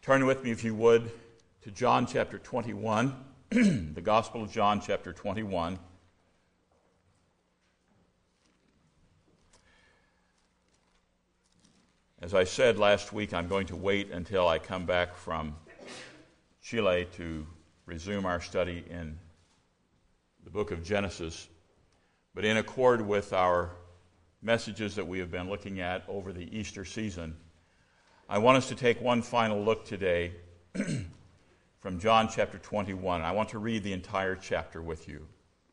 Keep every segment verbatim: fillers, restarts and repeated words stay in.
Turn with me, if you would, to John chapter twenty-one, the Gospel of John chapter twenty-one. As I said last week, I'm going to wait until I come back from Chile to resume our study in the book of Genesis. But in accord with our messages that we have been looking at over the Easter season, I want us to take one final look today from John chapter twenty-one. I want to read the entire chapter with you.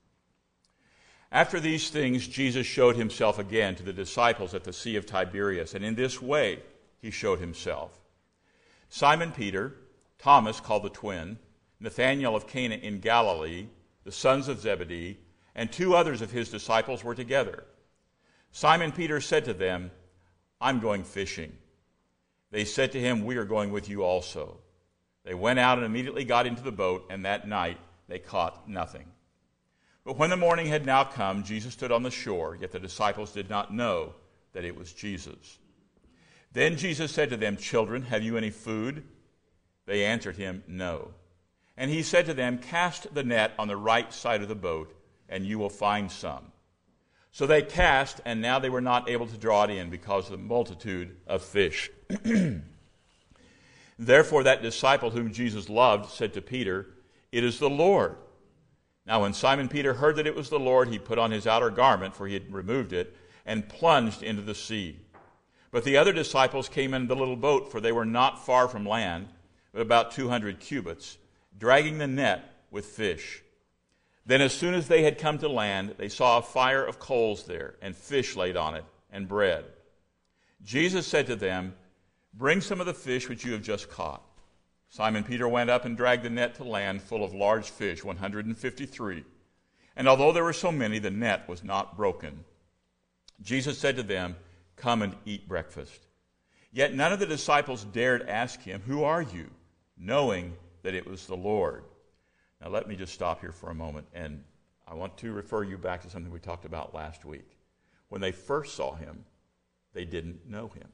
After these things, Jesus showed himself again to the disciples at the Sea of Tiberias, and in this way he showed himself. Simon Peter, Thomas called the twin, Nathanael of Cana in Galilee, the sons of Zebedee, and two others of his disciples were together. Simon Peter said to them, "I'm going fishing." They said to him, "We are going with you also." They went out and immediately got into the boat, and that night they caught nothing. But when the morning had now come, Jesus stood on the shore, yet the disciples did not know that it was Jesus. Then Jesus said to them, "Children, have you any food?" They answered him, "No." And he said to them, "Cast the net on the right side of the boat, and you will find some." So they cast, and now they were not able to draw it in because of the multitude of fish. Therefore that disciple whom Jesus loved said to Peter, "It is the Lord." Now when Simon Peter heard that it was the Lord, he put on his outer garment, for he had removed it, and plunged into the sea. But the other disciples came in the little boat, for they were not far from land, but about two hundred cubits, dragging the net with fish. Then as soon as they had come to land, they saw a fire of coals there, and fish laid on it, and bread. Jesus said to them, "Bring some of the fish which you have just caught." Simon Peter went up and dragged the net to land full of large fish, one hundred fifty-three. And although there were so many, the net was not broken. Jesus said to them, "Come and eat breakfast." Yet none of the disciples dared ask him, "Who are you?" knowing that it was the Lord. Now let me just stop here for a moment, and I want to refer you back to something we talked about last week. When they first saw him, they didn't know him.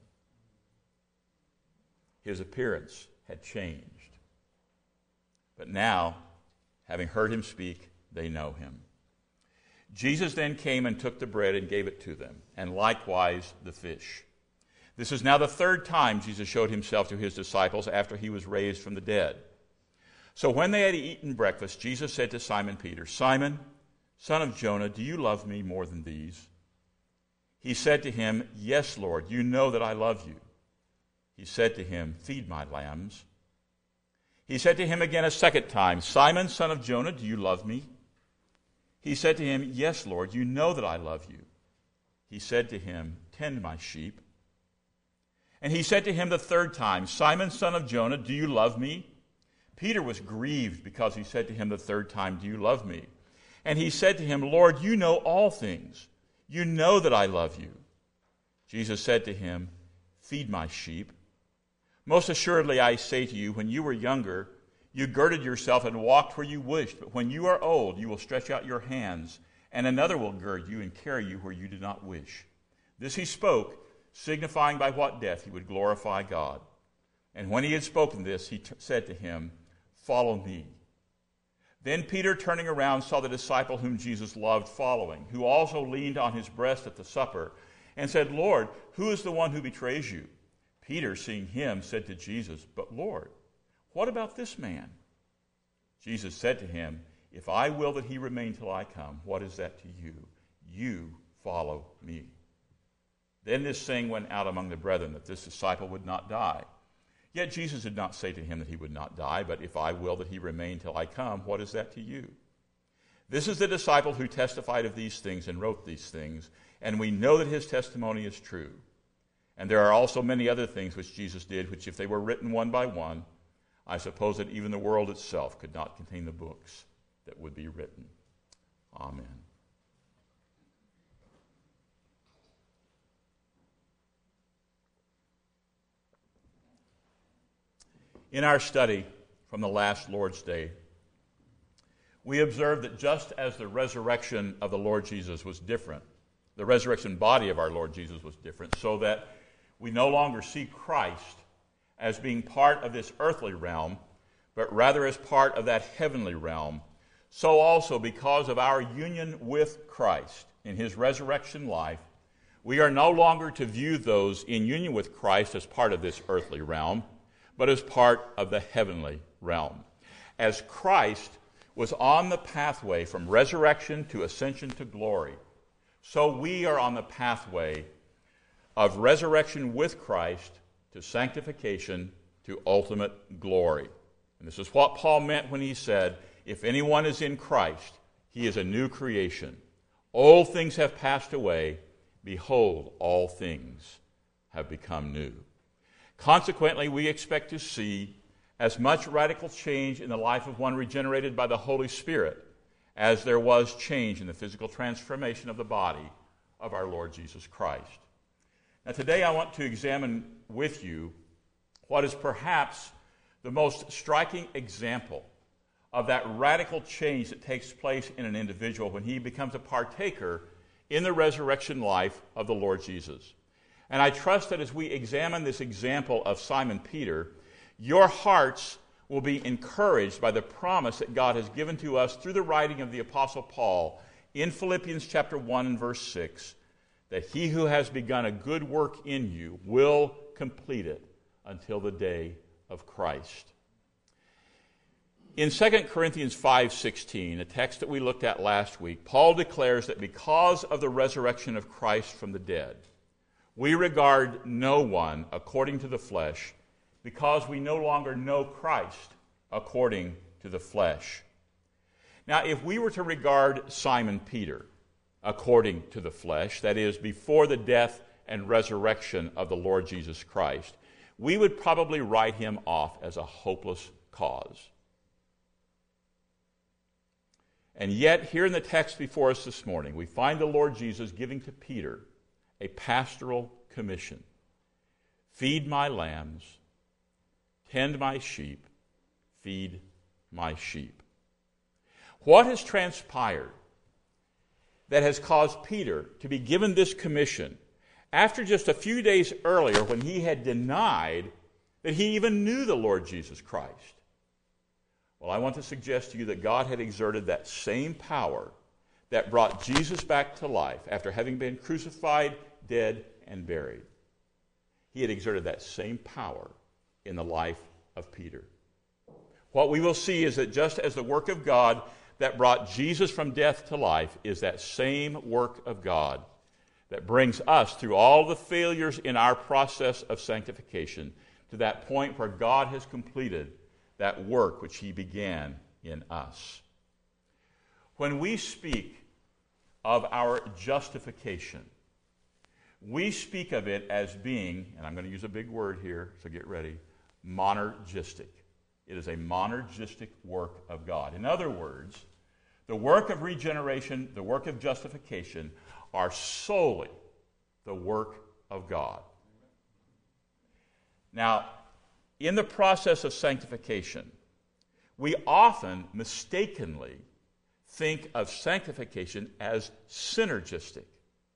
His appearance had changed. But now, having heard him speak, they know him. Jesus then came and took the bread and gave it to them, and likewise the fish. This is now the third time Jesus showed himself to his disciples after he was raised from the dead. So when they had eaten breakfast, Jesus said to Simon Peter, "Simon, son of Jonah, do you love me more than these?" He said to him, "Yes, Lord, you know that I love you." He said to him, "Feed my lambs." He said to him again a second time, "Simon, son of Jonah, do you love me?" He said to him, "Yes, Lord, you know that I love you." He said to him, "Tend my sheep." And he said to him the third time, "Simon, son of Jonah, do you love me?" Peter was grieved because he said to him the third time, "Do you love me?" And he said to him, "Lord, you know all things. You know that I love you." Jesus said to him, "Feed my sheep. Most assuredly I say to you, when you were younger, you girded yourself and walked where you wished. But when you are old, you will stretch out your hands, and another will gird you and carry you where you do not wish." This he spoke, signifying by what death he would glorify God. And when he had spoken this, he t- said to him, "Follow me." Then Peter, turning around, saw the disciple whom Jesus loved following, who also leaned on his breast at the supper, and said, "Lord, who is the one who betrays you?" Peter, seeing him, said to Jesus, "But Lord, what about this man?" Jesus said to him, "If I will that he remain till I come, what is that to you? You follow me." Then this saying went out among the brethren, that this disciple would not die. Yet Jesus did not say to him that he would not die, but "If I will that he remain till I come, what is that to you?" This is the disciple who testified of these things and wrote these things, and we know that his testimony is true. And there are also many other things which Jesus did, which if they were written one by one, I suppose that even the world itself could not contain the books that would be written. Amen. In our study from the last Lord's Day, we observed that just as the resurrection of the Lord Jesus was different, the resurrection body of our Lord Jesus was different, so that we no longer see Christ as being part of this earthly realm, but rather as part of that heavenly realm, so also because of our union with Christ in his resurrection life, we are no longer to view those in union with Christ as part of this earthly realm, but as part of the heavenly realm. As Christ was on the pathway from resurrection to ascension to glory, so we are on the pathway of resurrection with Christ to sanctification to ultimate glory. And this is what Paul meant when he said, if anyone is in Christ, he is a new creation. Old things have passed away. Behold, all things have become new. Consequently, we expect to see as much radical change in the life of one regenerated by the Holy Spirit as there was change in the physical transformation of the body of our Lord Jesus Christ. Now, today I want to examine with you what is perhaps the most striking example of that radical change that takes place in an individual when he becomes a partaker in the resurrection life of the Lord Jesus. And I trust that as we examine this example of Simon Peter, your hearts will be encouraged by the promise that God has given to us through the writing of the Apostle Paul in Philippians chapter one and verse six, that he who has begun a good work in you will complete it until the day of Christ. In Second Corinthians five sixteen, a text that we looked at last week, Paul declares that because of the resurrection of Christ from the dead, we regard no one according to the flesh, because we no longer know Christ according to the flesh. Now, if we were to regard Simon Peter according to the flesh, that is, before the death and resurrection of the Lord Jesus Christ, we would probably write him off as a hopeless cause. And yet, here in the text before us this morning, we find the Lord Jesus giving to Peter a pastoral commission. Feed my lambs, tend my sheep, feed my sheep. What has transpired that has caused Peter to be given this commission after just a few days earlier when he had denied that he even knew the Lord Jesus Christ? Well, I want to suggest to you that God had exerted that same power that brought Jesus back to life after having been crucified, dead, and buried. He had exerted that same power in the life of Peter. What we will see is that just as the work of God that brought Jesus from death to life is that same work of God that brings us through all the failures in our process of sanctification to that point where God has completed that work which he began in us. When we speak of our justification, we speak of it as being, and I'm going to use a big word here, so get ready, monergistic. It is a monergistic work of God. In other words, the work of regeneration, the work of justification, are solely the work of God. Now, in the process of sanctification, we often mistakenly think of sanctification as synergistic.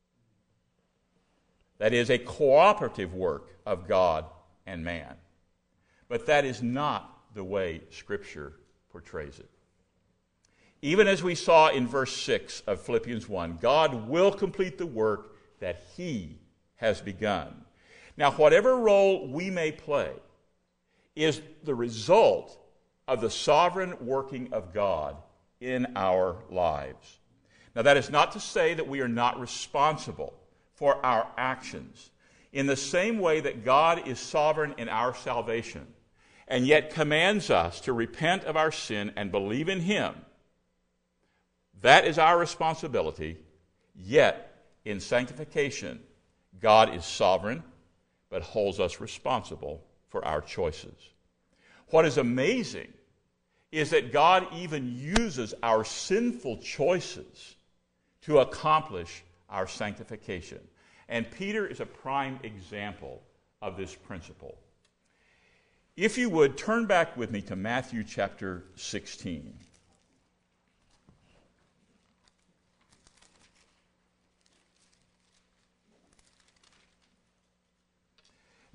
That is a cooperative work of God and man. But that is not the way Scripture portrays it. Even as we saw in verse six of Philippians one, God will complete the work that he has begun. Now, whatever role we may play is the result of the sovereign working of God in our lives. Now, that is not to say that we are not responsible for our actions in the same way that God is sovereign in our salvation and yet commands us to repent of our sin and believe in him. That is our responsibility, yet in sanctification, God is sovereign but holds us responsible for our choices. What is amazing is that God even uses our sinful choices to accomplish our sanctification. And Peter is a prime example of this principle. If you would, turn back with me to Matthew chapter sixteen.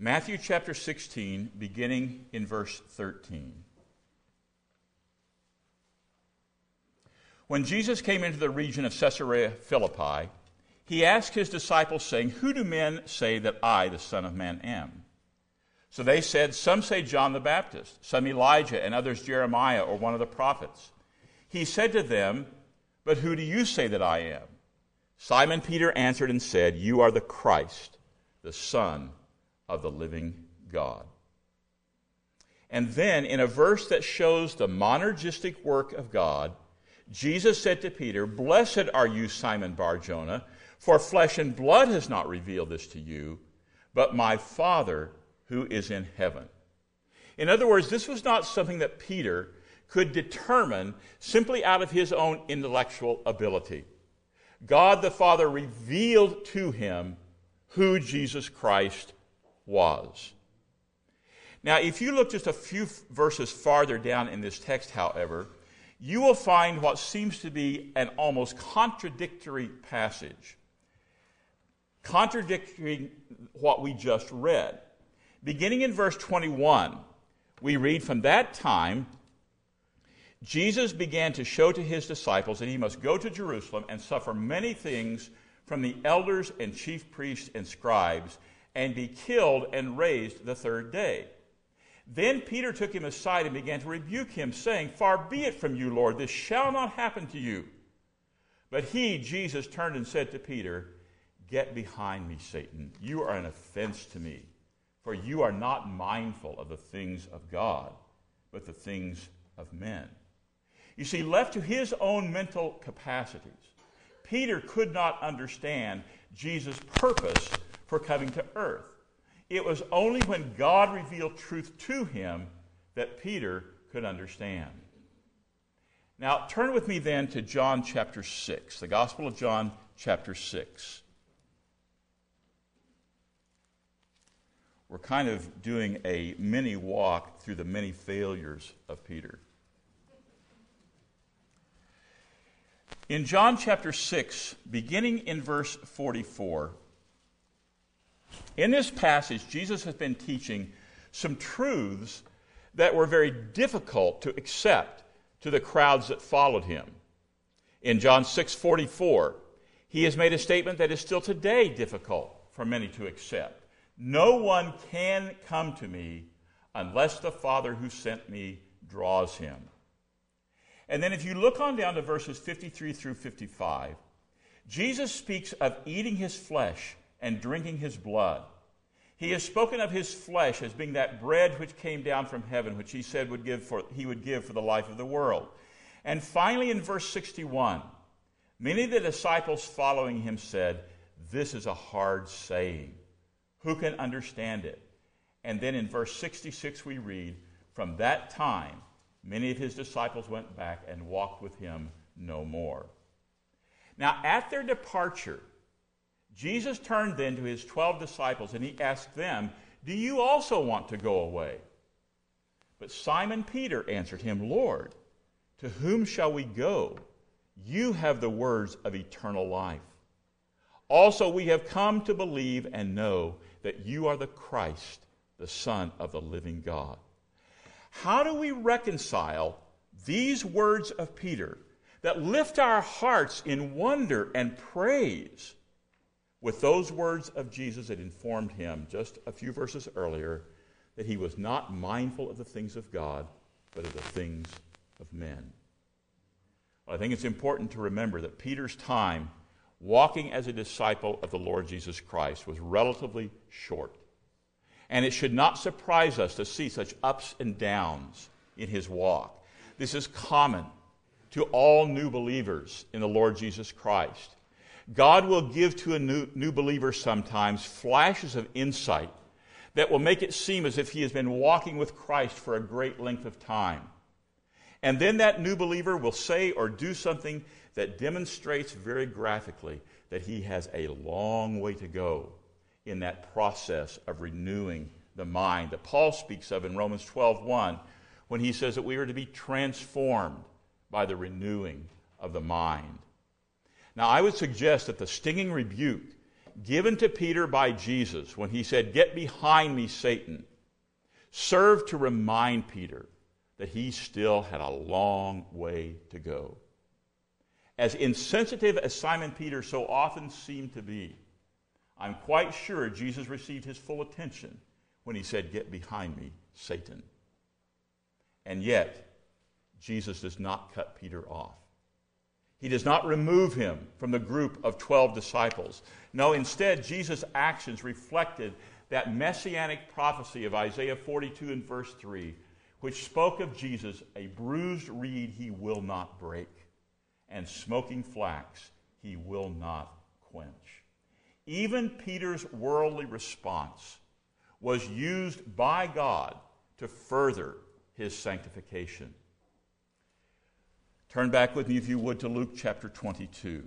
Matthew chapter sixteen, beginning in verse thirteen. When Jesus came into the region of Caesarea Philippi, he asked his disciples, saying, "Who do men say that I, the Son of Man, am?" So they said, "Some say John the Baptist, some Elijah, and others Jeremiah or one of the prophets." He said to them, "But who do you say that I am?" Simon Peter answered and said, "You are the Christ, the Son of the living God." And then, in a verse that shows the monergistic work of God, Jesus said to Peter, "Blessed are you, Simon Bar-Jonah, for flesh and blood has not revealed this to you, but my Father who is in heaven." In other words, this was not something that Peter could determine simply out of his own intellectual ability. God the Father revealed to him who Jesus Christ was. Now, if you look just a few verses farther down in this text, however, you will find what seems to be an almost contradictory passage, contradicting what we just read. Beginning in verse twenty-one, we read, "From that time, Jesus began to show to his disciples that he must go to Jerusalem and suffer many things from the elders and chief priests and scribes, and be killed and raised the third day." Then Peter took him aside and began to rebuke him, saying, "Far be it from you, Lord, this shall not happen to you." But he, Jesus, turned and said to Peter, "Get behind me, Satan. You are an offense to me, for you are not mindful of the things of God, but the things of men." You see, left to his own mental capacities, Peter could not understand Jesus' purpose for coming to earth. It was only when God revealed truth to him that Peter could understand. Now, turn with me then to John chapter six, the Gospel of John chapter six. We're kind of doing a mini walk through the many failures of Peter. In John chapter six, beginning in verse forty-four, in this passage, Jesus has been teaching some truths that were very difficult to accept to the crowds that followed him. In John six forty-four, he has made a statement that is still today difficult for many to accept. "No one can come to me unless the Father who sent me draws him." And then if you look on down to verses fifty-three through fifty-five, Jesus speaks of eating his flesh and drinking his blood. He has spoken of his flesh as being that bread which came down from heaven, which he said would give for, he would give for the life of the world. And finally in verse sixty-one, many of the disciples following him said, "This is a hard saying. Who can understand it?" And then in verse sixty-six we read, "From that time, many of his disciples went back and walked with him no more." Now, at their departure, Jesus turned then to his twelve disciples and he asked them, "Do you also want to go away?" But Simon Peter answered him, "Lord, to whom shall we go? You have the words of eternal life. Also, we have come to believe and know that you are the Christ, the Son of the living God." How do we reconcile these words of Peter that lift our hearts in wonder and praise with those words of Jesus that informed him just a few verses earlier that he was not mindful of the things of God, but of the things of men? Well, I think it's important to remember that Peter's time walking as a disciple of the Lord Jesus Christ was relatively short. And it should not surprise us to see such ups and downs in his walk. This is common to all new believers in the Lord Jesus Christ. God will give to a new, new believer sometimes flashes of insight that will make it seem as if he has been walking with Christ for a great length of time. And then that new believer will say or do something that demonstrates very graphically that he has a long way to go in that process of renewing the mind that Paul speaks of in Romans twelve one, when he says that we are to be transformed by the renewing of the mind. Now, I would suggest that the stinging rebuke given to Peter by Jesus when he said, "Get behind me, Satan," served to remind Peter that he still had a long way to go. As insensitive as Simon Peter so often seemed to be, I'm quite sure Jesus received his full attention when he said, "Get behind me, Satan." And yet, Jesus does not cut Peter off. He does not remove him from the group of twelve disciples. No, instead, Jesus' actions reflected that messianic prophecy of Isaiah forty-two and verse three, which spoke of Jesus, a bruised reed he will not break, and smoking flax he will not quench. Even Peter's worldly response was used by God to further his sanctification. Turn back with me, if you would, to Luke chapter twenty-two.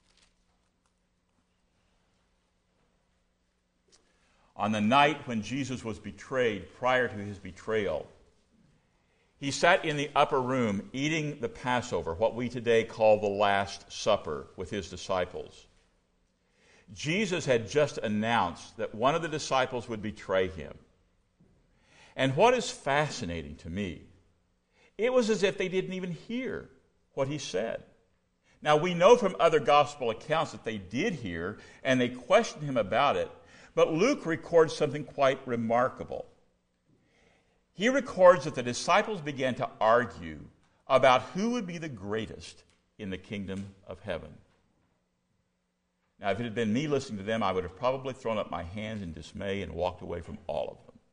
On the night when Jesus was betrayed, prior to his betrayal, he sat in the upper room eating the Passover, what we today call the Last Supper, with his disciples. Jesus had just announced that one of the disciples would betray him. And what is fascinating to me, it was as if they didn't even hear what he said. Now, we know from other gospel accounts that they did hear, and they questioned him about it, but Luke records something quite remarkable. He records that the disciples began to argue about who would be the greatest in the kingdom of heaven. Now, if it had been me listening to them, I would have probably thrown up my hands in dismay and walked away from all of them.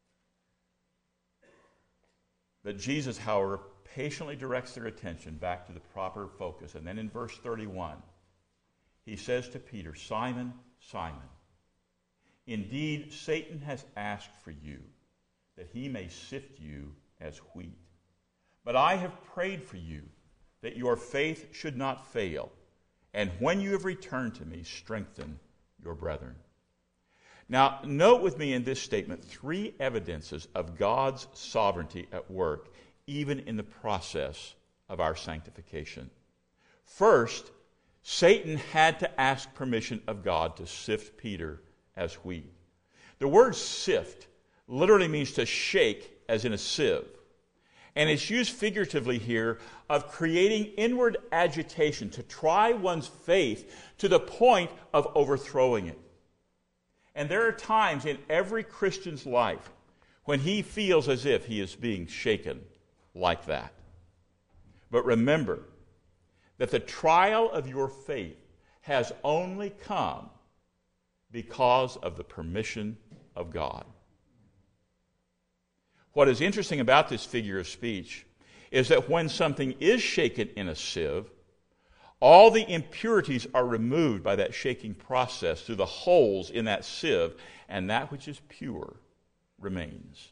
But Jesus, however, patiently directs their attention back to the proper focus. And then in verse thirty-one, he says to Peter, "Simon, Simon, indeed Satan has asked for you, that he may sift you as wheat. But I have prayed for you, that your faith should not fail. And when you have returned to me, strengthen your brethren." Now, note with me in this statement three evidences of God's sovereignty at work, even in the process of our sanctification. First, Satan had to ask permission of God to sift Peter as wheat. The word sift literally means to shake, as in a sieve. And it's used figuratively here of creating inward agitation to try one's faith to the point of overthrowing it. And there are times in every Christian's life when he feels as if he is being shaken like that. But remember that the trial of your faith has only come because of the permission of God. What is interesting about this figure of speech is that when something is shaken in a sieve, all the impurities are removed by that shaking process through the holes in that sieve, and that which is pure remains.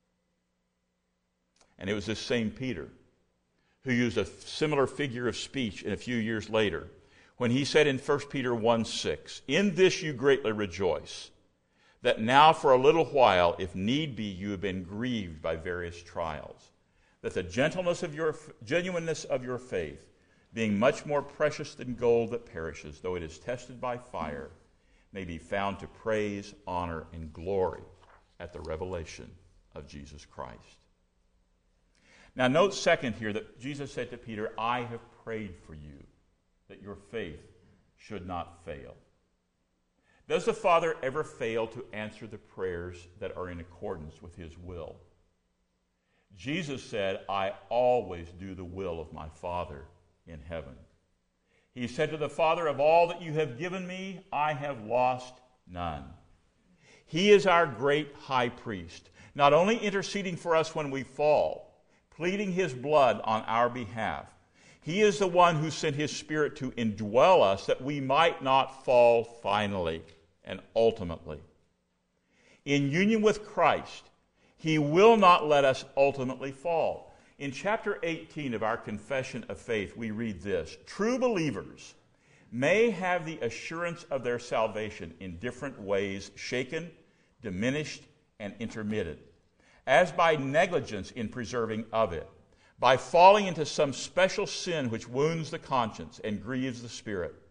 And it was this same Peter who used a similar figure of speech in a few years later when he said in First Peter one six, "In this you greatly rejoice, that now for a little while, if need be, you have been grieved by various trials, that the gentleness of your genuineness of your faith, being much more precious than gold that perishes, though it is tested by fire, may be found to praise, honor, and glory at the revelation of Jesus Christ." Now note second here that Jesus said to Peter, "I have prayed for you, that your faith should not fail." Does the Father ever fail to answer the prayers that are in accordance with his will? Jesus said, "I always do the will of my Father in heaven." He said to the Father, "Of all that you have given me, I have lost none." He is our great high priest, not only interceding for us when we fall, pleading his blood on our behalf. He is the one who sent his Spirit to indwell us that we might not fall finally and ultimately. In union with Christ, he will not let us ultimately fall. In chapter eighteen of our Confession of Faith, we read this: "True believers may have the assurance of their salvation in different ways, shaken, diminished, and intermitted, as by negligence in preserving of it, by falling into some special sin which wounds the conscience and grieves the Spirit,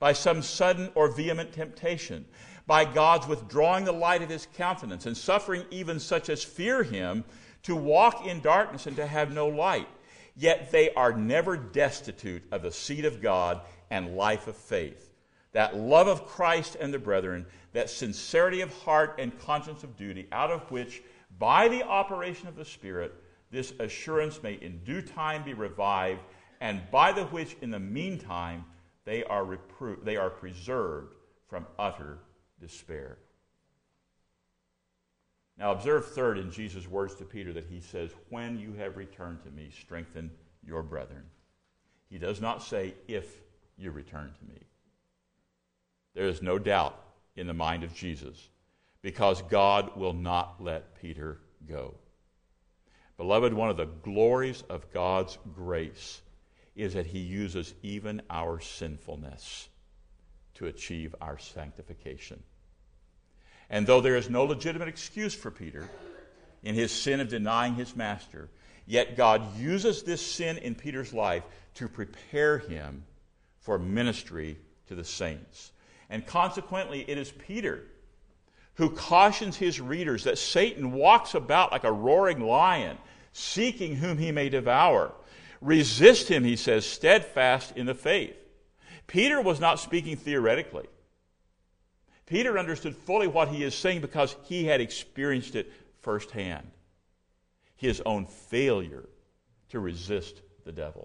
by some sudden or vehement temptation, by God's withdrawing the light of his countenance, and suffering even such as fear him, to walk in darkness and to have no light. Yet they are never destitute of the seed of God and life of faith, that love of Christ and the brethren, that sincerity of heart and conscience of duty, out of which, by the operation of the Spirit, this assurance may in due time be revived, and by the which in the meantime they are repro- they are preserved from utter despair. Now observe third in Jesus' words to Peter that he says, when you have returned to me, strengthen your brethren. He does not say, if you return to me. There is no doubt in the mind of Jesus, because God will not let Peter go. Beloved, one of the glories of God's grace is that he uses even our sinfulness to achieve our sanctification. And though there is no legitimate excuse for Peter in his sin of denying his master, yet God uses this sin in Peter's life to prepare him for ministry to the saints. And consequently, it is Peter who cautions his readers that Satan walks about like a roaring lion, seeking whom he may devour. Resist him, he says, steadfast in the faith. Peter was not speaking theoretically. Peter understood fully what he is saying because he had experienced it firsthand. His own failure to resist the devil.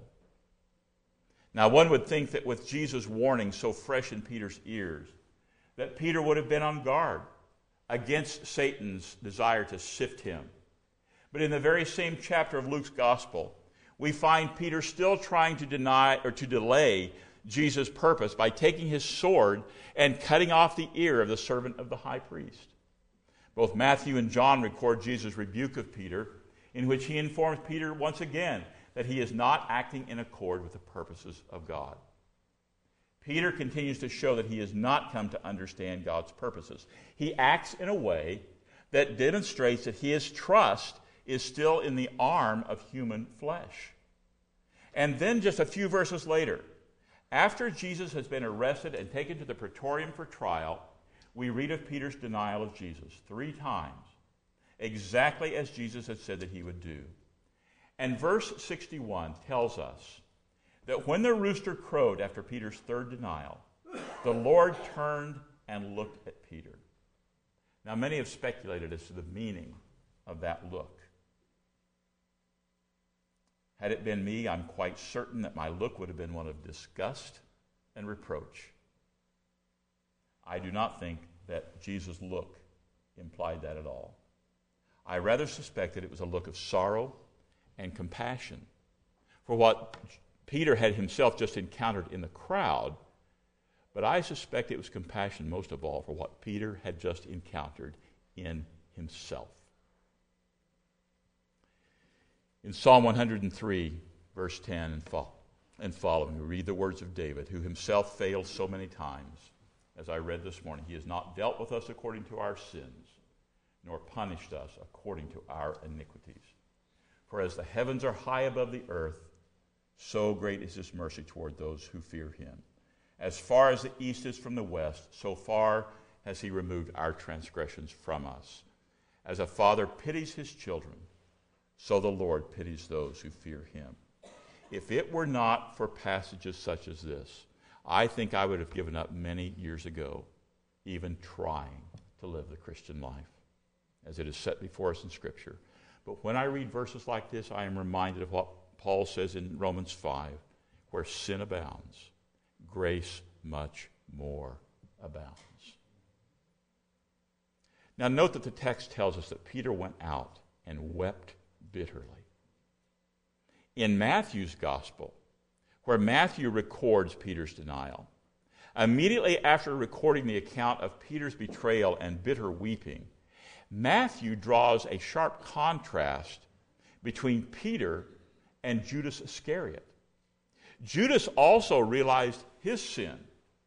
Now, one would think that with Jesus' warning so fresh in Peter's ears, that Peter would have been on guard against Satan's desire to sift him. But in the very same chapter of Luke's gospel, we find Peter still trying to deny or to delay Jesus' purpose by taking his sword and cutting off the ear of the servant of the high priest. Both Matthew and John record Jesus' rebuke of Peter, in which he informs Peter once again that he is not acting in accord with the purposes of God. Peter continues to show that he has not come to understand God's purposes. He acts in a way that demonstrates that his trust is still in the arm of human flesh. And then just a few verses later, after Jesus has been arrested and taken to the praetorium for trial, we read of Peter's denial of Jesus three times, exactly as Jesus had said that he would do. And verse sixty-one tells us that when the rooster crowed after Peter's third denial, the Lord turned and looked at Peter. Now, many have speculated as to the meaning of that look. Had it been me, I'm quite certain that my look would have been one of disgust and reproach. I do not think that Jesus' look implied that at all. I rather suspect that it was a look of sorrow and compassion for what Peter had himself just encountered in the crowd, but I suspect it was compassion most of all for what Peter had just encountered in himself. In Psalm one hundred three, verse ten and, fo- and following, we read the words of David, who himself failed so many times. As I read this morning, he has not dealt with us according to our sins, nor punished us according to our iniquities. For as the heavens are high above the earth, so great is his mercy toward those who fear him. As far as the east is from the west, so far has he removed our transgressions from us. As a father pities his children, so the Lord pities those who fear him. If it were not for passages such as this, I think I would have given up many years ago, even trying to live the Christian life, as it is set before us in Scripture. But when I read verses like this, I am reminded of what Paul says in Romans five, where sin abounds, grace much more abounds. Now note that the text tells us that Peter went out and wept bitterly. In Matthew's gospel, where Matthew records Peter's denial, immediately after recording the account of Peter's betrayal and bitter weeping, Matthew draws a sharp contrast between Peter and Judas Iscariot. Judas also realized his sin.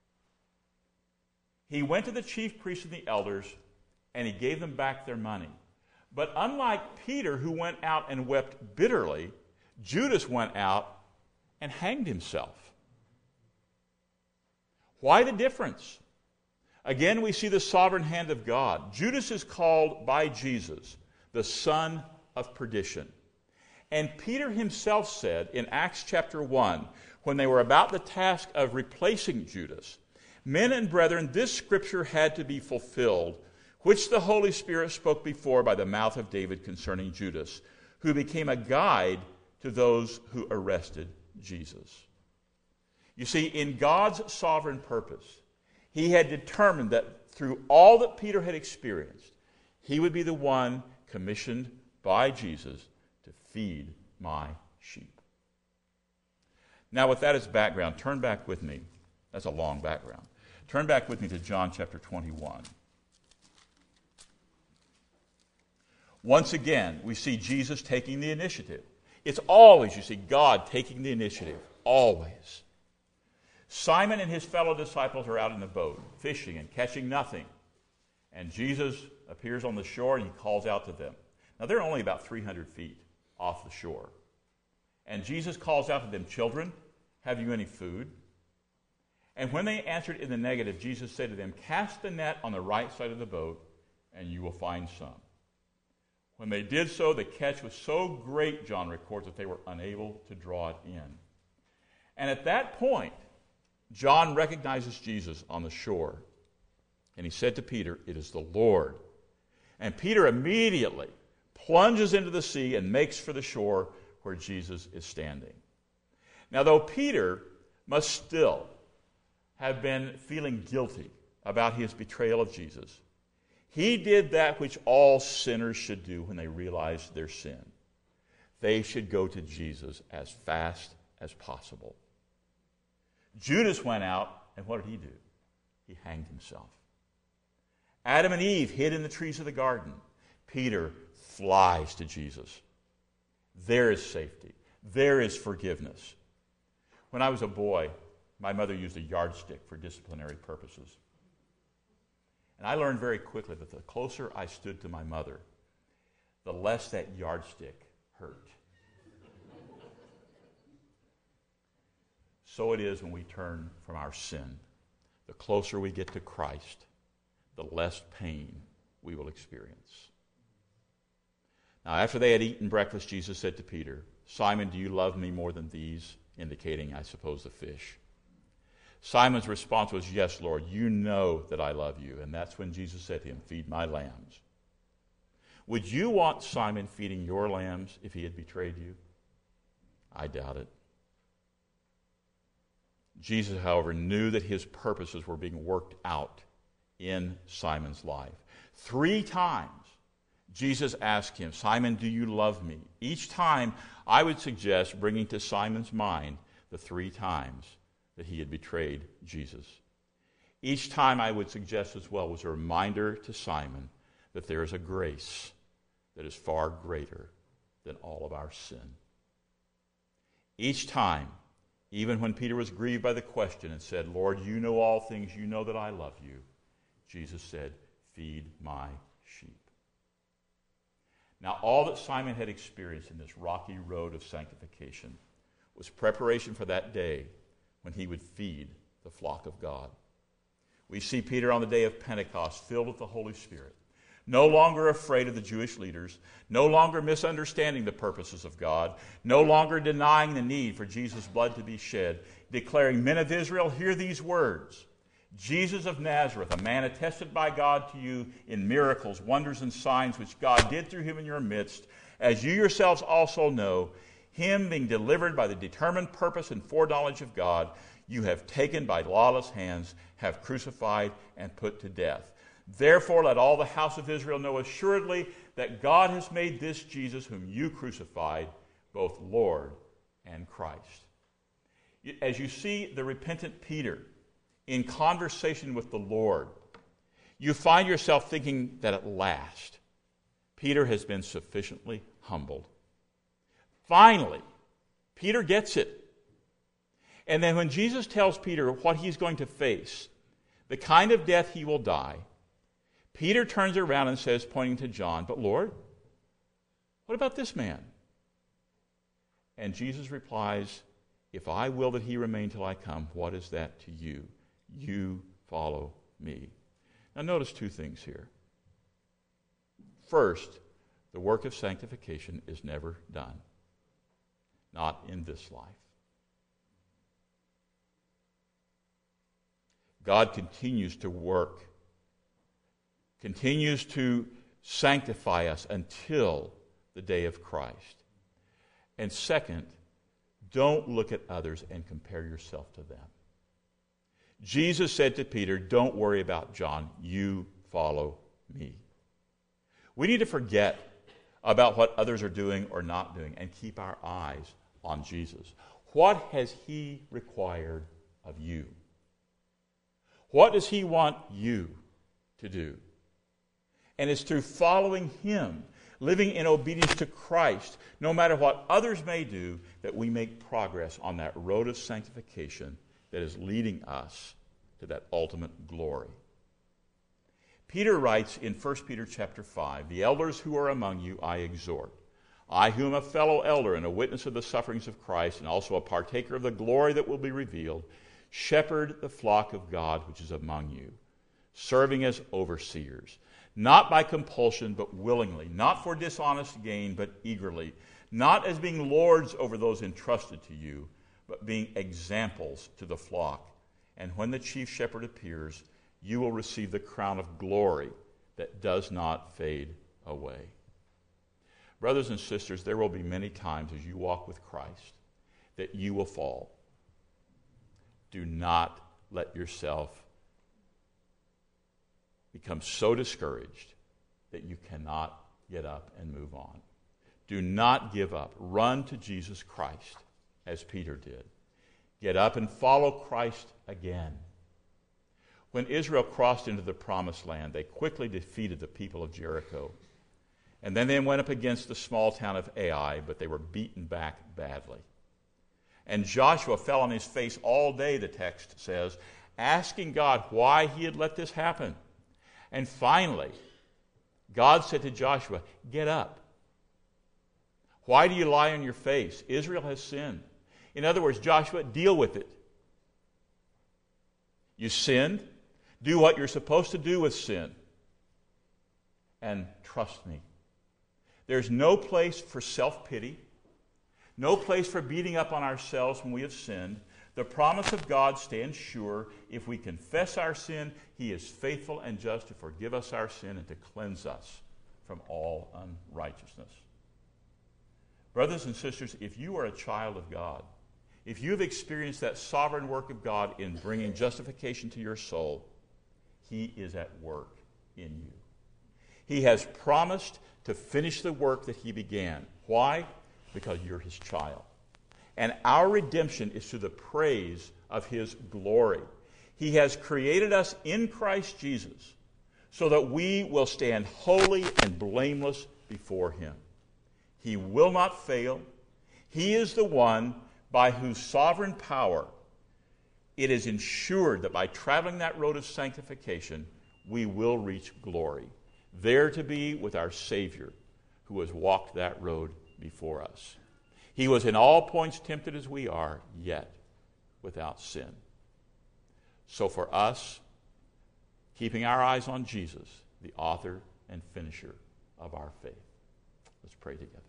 He went to the chief priests and the elders, and he gave them back their money. But unlike Peter, who went out and wept bitterly, Judas went out and hanged himself. Why the difference? Again, we see the sovereign hand of God. Judas is called by Jesus the son of perdition. And Peter himself said in Acts chapter one, when they were about the task of replacing Judas, "Men and brethren, this scripture had to be fulfilled, which the Holy Spirit spoke before by the mouth of David concerning Judas, who became a guide to those who arrested Jesus." You see, in God's sovereign purpose, he had determined that through all that Peter had experienced, he would be the one commissioned by Jesus to feed my sheep. Now, with that as background, turn back with me. That's a long background. Turn back with me to John chapter twenty-one. Once again, we see Jesus taking the initiative. It's always, you see, God taking the initiative. Always. Simon and his fellow disciples are out in the boat, fishing and catching nothing. And Jesus appears on the shore and he calls out to them. Now, they're only about three hundred feet off the shore. And Jesus calls out to them, "Children, have you any food?" And when they answered in the negative, Jesus said to them, "Cast the net on the right side of the boat, and you will find some." When they did so, the catch was so great, John records, that they were unable to draw it in. And at that point, John recognizes Jesus on the shore. And he said to Peter, "It is the Lord." And Peter immediately plunges into the sea and makes for the shore where Jesus is standing. Now, though Peter must still have been feeling guilty about his betrayal of Jesus, he did that which all sinners should do when they realize their sin. They should go to Jesus as fast as possible. Judas went out, and what did he do? He hanged himself. Adam and Eve hid in the trees of the garden. Peter flies to Jesus. There is safety. There is forgiveness. When I was a boy, my mother used a yardstick for disciplinary purposes. And I learned very quickly that the closer I stood to my mother, the less that yardstick hurt. So it is when we turn from our sin. The closer we get to Christ, the less pain we will experience. Now, after they had eaten breakfast, Jesus said to Peter, "Simon, do you love me more than these?" Indicating, I suppose, the fish. Simon's response was, "Yes, Lord, you know that I love you." And that's when Jesus said to him, "Feed my lambs." Would you want Simon feeding your lambs if he had betrayed you? I doubt it. Jesus, however, knew that his purposes were being worked out in Simon's life. Three times, Jesus asked him, "Simon, do you love me?" Each time, I would suggest bringing to Simon's mind the three times that he had betrayed Jesus. Each time, I would suggest as well, was a reminder to Simon that there is a grace that is far greater than all of our sin. Each time, even when Peter was grieved by the question and said, "Lord, you know all things, you know that I love you," Jesus said, "Feed my sheep." Now, all that Simon had experienced in this rocky road of sanctification was preparation for that day when he would feed the flock of God. We see Peter on the day of Pentecost filled with the Holy Spirit, no longer afraid of the Jewish leaders, no longer misunderstanding the purposes of God, no longer denying the need for Jesus' blood to be shed, declaring, "Men of Israel, hear these words. Jesus of Nazareth, a man attested by God to you in miracles, wonders, and signs which God did through him in your midst, as you yourselves also know, him being delivered by the determined purpose and foreknowledge of God, you have taken by lawless hands, have crucified and put to death. Therefore, let all the house of Israel know assuredly that God has made this Jesus, whom you crucified, both Lord and Christ." As you see the repentant Peter in conversation with the Lord, you find yourself thinking that at last, Peter has been sufficiently humbled. Finally, Peter gets it. And then when Jesus tells Peter what he's going to face, the kind of death he will die, Peter turns around and says, pointing to John, "But Lord, what about this man?" And Jesus replies, "If I will that he remain till I come, what is that to you? you follow me. Now notice two things here. First, the work of sanctification is never done. Not in this life. God continues to work, continues to sanctify us until the day of Christ. And second, don't look at others and compare yourself to them. Jesus said to Peter, don't worry about John, you follow me. We need to forget about what others are doing or not doing and keep our eyes on Jesus. What has he required of you? What does he want you to do? And it's through following him, living in obedience to Christ, no matter what others may do, that we make progress on that road of sanctification that is leading us to that ultimate glory. Peter writes in First Peter chapter five, the elders who are among you I exhort. I, who am a fellow elder and a witness of the sufferings of Christ, and also a partaker of the glory that will be revealed, shepherd the flock of God which is among you, serving as overseers, not by compulsion but willingly, not for dishonest gain but eagerly, not as being lords over those entrusted to you, but being examples to the flock. And when the chief shepherd appears, you will receive the crown of glory that does not fade away. Brothers and sisters, there will be many times as you walk with Christ that you will fall. Do not let yourself become so discouraged that you cannot get up and move on. Do not give up. Run to Jesus Christ as Peter did. Get up and follow Christ again. When Israel crossed into the promised land, they quickly defeated the people of Jericho. And then they went up against the small town of Ai, but they were beaten back badly. And Joshua fell on his face all day, the text says, asking God why he had let this happen. And finally, God said to Joshua, get up. Why do you lie on your face? Israel has sinned. In other words, Joshua, deal with it. You sinned. Do what you're supposed to do with sin. And trust me. There's no place for self-pity, no place for beating up on ourselves when we have sinned. The promise of God stands sure. If we confess our sin, he is faithful and just to forgive us our sin and to cleanse us from all unrighteousness. Brothers and sisters, if you are a child of God, if you have experienced that sovereign work of God in bringing justification to your soul, he is at work in you. He has promised to finish the work that he began. Why? Because you're his child. And our redemption is to the praise of his glory. He has created us in Christ Jesus so that we will stand holy and blameless before him. He will not fail. He is the one by whose sovereign power it is ensured that by traveling that road of sanctification, we will reach glory, there to be with our Savior who has walked that road before us. He was in all points tempted as we are, yet without sin. So for us, keeping our eyes on Jesus, the author and finisher of our faith. Let's pray together.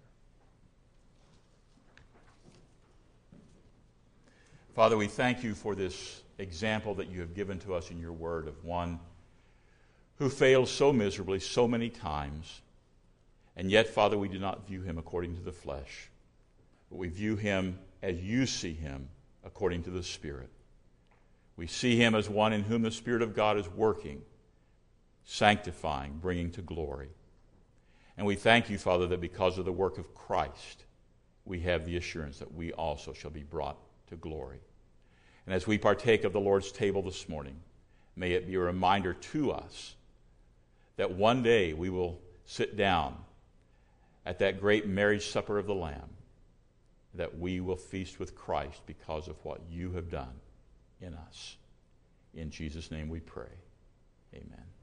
Father, we thank you for this example that you have given to us in your word of one who failed so miserably so many times. And yet, Father, we do not view him according to the flesh, but we view him as you see him according to the Spirit. We see him as one in whom the Spirit of God is working, sanctifying, bringing to glory. And we thank you, Father, that because of the work of Christ, we have the assurance that we also shall be brought to glory. And as we partake of the Lord's table this morning, may it be a reminder to us that one day we will sit down at that great marriage supper of the Lamb, that we will feast with Christ because of what you have done in us. In Jesus' name we pray. Amen.